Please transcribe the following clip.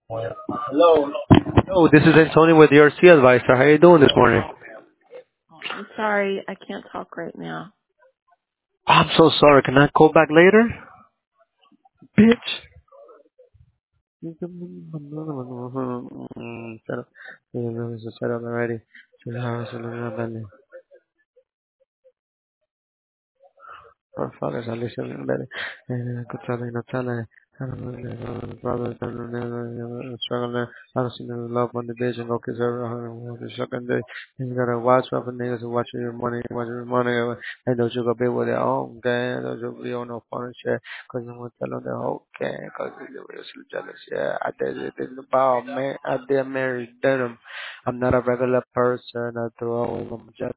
Hello. Hello, this is Antonio with your C Advisor. How you doing this morning? I'm sorry, I can't talk right now. I'm so sorry. Can I call back later? Bitch. Shut up. Shut up already. Our fathers are listening better. And controlling the talent. Brothers and struggling. I don't see no love on the vision. Okay, so second day. You gotta watch out for niggas who watch your money, watch your money. And those you gonna be with their own gang. Those you be on no fun and shit. Cause I'm gonna tell them the whole gang. Cause they're real jealous. Yeah, I did it in the ball, man. I did marry them. I'm not a regular person. I throw away my